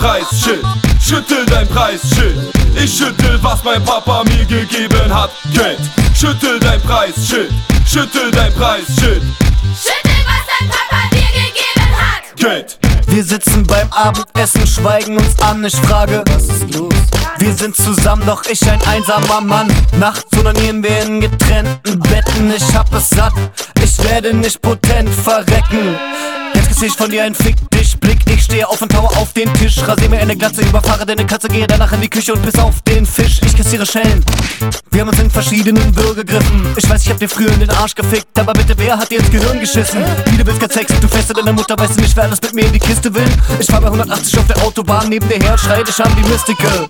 Preisschild, schüttel dein Preisschild. Ich schüttel, was mein Papa mir gegeben hat, Geld. Schüttel dein Preisschild, schüttel dein Preisschild. Schüttel, was dein Papa dir gegeben hat, Geld. Wir sitzen beim Abendessen, schweigen uns an, ich frage, was ist los? Wir sind zusammen, doch ich ein einsamer Mann. Nachts onanieren wir in getrennten Betten, ich hab es satt, ich werde nicht potent verrecken. Jetzt krieg ich von dir ein Fick dich Blick, ich stehe auf und taue auf den Tisch. Rasier mir eine Glatze, überfahre deine Katze, gehe danach in die Küche und piss auf den Fisch. Ich kassiere Schellen, wir haben uns in verschiedenen Würge gegriffen. Ich weiß, ich hab dir früher in den Arsch gefickt, aber bitte, wer hat dir ins Gehirn geschissen? Wie, du willst kein Sex, du fährst deine Mutter, weißt du nicht, wer alles mit mir in die Kiste will? Ich fahr bei 180 auf der Autobahn neben dir her, schrei dich an die Mystical.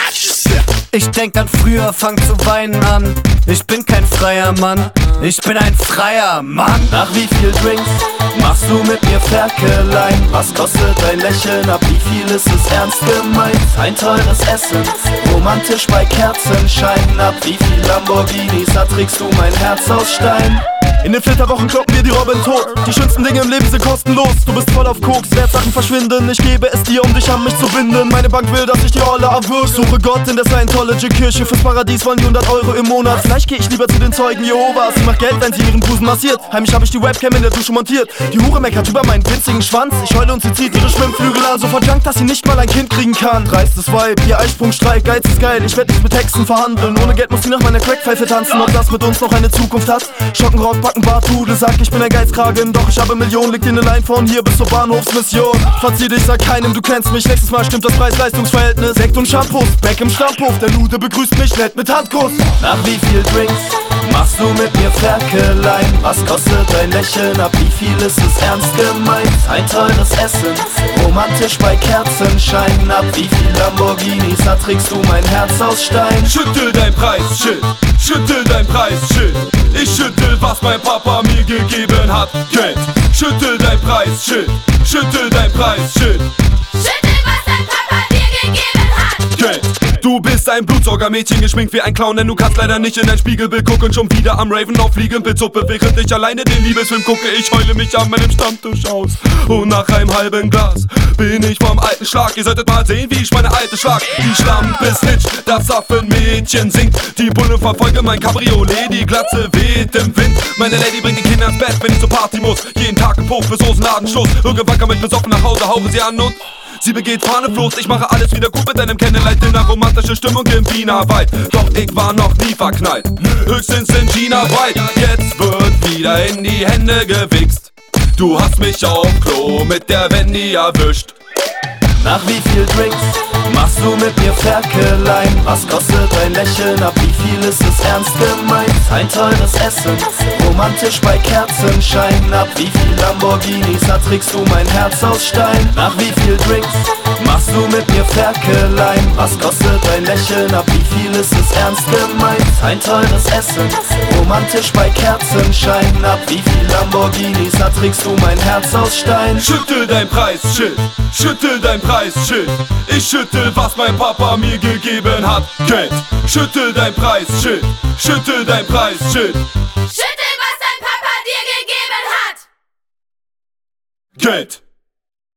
Ich denk an früher, fang zu weinen an. Ich bin kein freier Mann, ich bin ein freier Mann. Nach wie viel Drinks machst du mit mir Ferkelein? Was kostet dein Lächeln? Ab wie viel ist es ernst gemeint? Ein teures Essen, romantisch bei Kerzenschein. Ab wie viel Lamborghinis erträgst du mein Herz aus Stein? In den Flitterwochen kloppen wir die Robin tot. Die schönsten Dinge im Leben sind kostenlos. Du bist voll auf Koks, Wertsachen verschwinden. Ich gebe es dir, um dich an mich zu binden. Meine Bank will, dass ich die Olle erwürge. Suche Gott in der Scientology-Kirche. Fürs Paradies wollen die 100 Euro im Monat. Vielleicht geh ich lieber zu den Zeugen Jehovas. Sie macht Geld, wenn sie ihren Busen massiert. Heimlich hab ich die Webcam in der Dusche montiert. Die Hure meckert über meinen winzigen Schwanz. Ich heule und sie zieht ihre Schwimmflügel an. So verjunkt, dass sie nicht mal ein Kind kriegen kann. Dreistes Vibe, ihr Eisprungstreik, Geiz ist geil. Ich werd nicht mit Hexen verhandeln. Ohne Geld muss sie nach meiner Crackpfeife tanzen. Ob das mit uns noch eine Zukunft hat? Schockenrock, Backenbart, Pudel, sag ich bin ein Geizkragen. Doch ich habe Millionen, liegt in der Line von hier bis zur Bahnhofsmission. Verzieh dich, sag keinem, du kennst mich. Nächstes Mal stimmt das Preis-Leistungs-Verhältnis. Sekt und Shampoos, Back im Stammhof. Der Lude begrüßt mich nett mit Handkuss. Nach wie viel Drinks machst du mit mir Ferkelein? Was kostet dein Lächeln? Ab wie viel ist es ernst gemeint? Ein teures Essen, romantisch bei Kerzenschein. Ab wie viel Lamborghinis erträgst du mein Herz aus Stein? Schüttel dein Preisschild, schüttel dein Preisschild. Ich schüttel, was mein Papa mir gegeben hat, Geld. Schüttel dein Preisschild, schüttel dein Preisschild. schüttel, was dein Papa dir gegeben hat. Geld. Du bist ein Blutsaugermädchen, geschminkt wie ein Clown, denn du kannst leider nicht in dein Spiegelbild gucken. Schon wieder am Raven auf Fliegenpilzsuppe, während ich alleine den Liebesfilm gucke. Ich heule mich an meinem Stammtisch aus und nach einem halben Glas bin ich vom alten Schlag. Ihr solltet mal sehen, wie ich meine alte schlag. Die Schlampe snitcht, das Affenmädchen singt. Die Bullen verfolgen mein Cabriolet, die Glatze weht im Wind. Meine Lady bringt die Kinder ins Bett, wenn ich zur Party muss. Jeden Tag im Puff für Soßenladenschluss. Irgendwann komm ich besoffen nach Hause, hauche sie an und sie begeht Fahnenfluss. Ich mache alles wieder gut mit deinem Candlelight-Dinner. Romantische Stimmung im Wiener Wald. Doch ich war noch nie verknallt, höchstens in China weit. Jetzt wird wieder in die Hände gewichst. Du hast mich auf Klo mit der Wendy erwischt. Nach wie viel Drinks machst du mit mir Ferkelein? Was kostet dein Lächeln? Ab wie viel ist es ernst gemeint? Ein teures Essen, romantisch bei Kerzenschein. Ab wie viel Lamborghinis erträgst du mein Herz aus Stein? Nach wie viel Drinks machst du mit mir Ferkelein? Was kostet dein Lächeln? Ab wie viel ist es ernst gemeint? Ein teures Essen, romantisch bei Kerzenschein. Ab wie viel Lamborghinis erträgst du mein Herz aus Stein? Schüttel dein Preisschild, schüttel dein Preisschild. Ich schüttel, was mein Papa mir gegeben hat, Geld. Schüttel dein Preisschild, schüttel dein Preisschild. Schüttel, was dein Papa dir gegeben hat. Geld.